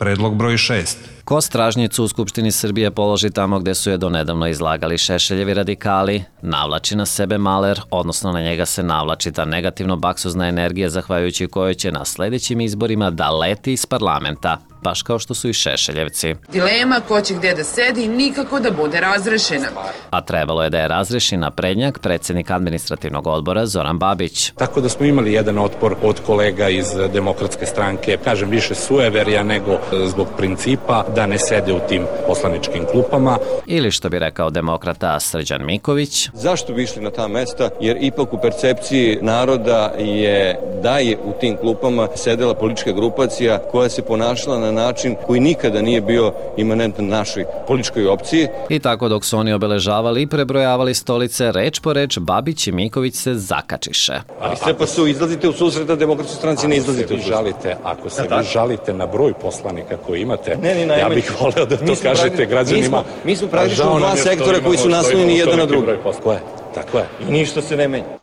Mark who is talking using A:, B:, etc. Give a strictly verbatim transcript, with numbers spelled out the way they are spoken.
A: predlog broj šest.
B: Ko stražnjicu u Skupštini Srbije položi tamo gde su je donedavno izlagali Šešeljevi radikali, navlači na sebe maler, odnosno na njega se navlači ta negativno baksuzna energija zahvaljujući kojoj će na sledećim izborima da leti iz parlamenta, baš kao što su i Šešeljevci.
C: Dilema ko će gde da sedi i nikako da bude razrešena.
B: A trebalo je da je razreši naprednjak predsjednik administrativnog odbora Zoran Babić.
D: Tako da smo imali jedan otpor od kolega iz Demokratske stranke, kažem više sueverija nego zbog principa da ne sede u tim poslaničkim klupama.
B: Ili što bi rekao demokrata Srđan Miković.
E: Zašto bi išli na ta mesta? Jer ipak u percepciji naroda je da je u tim klupama sedela politička grupacija koja se ponašala na način koji nikada nije bio imanentan našoj političkoj opciji.
B: I tako dok su oni obeležavali i prebrojavali stolice, reč po reč, Babić i Miković se zakačiše.
E: Ali sve pa su, izlazite u susret da Demokratskoj stranci ne izlazite u
D: susret. Ako se vi žalite na broj poslanika koji imate,
E: ne, ne,
D: ja bih voleo da to kažete građanima.
E: Mi smo praktično dva sektora koji su naslonjeni jedan na drugi.
D: Tako je, tako je.
E: I ništa se ne menja.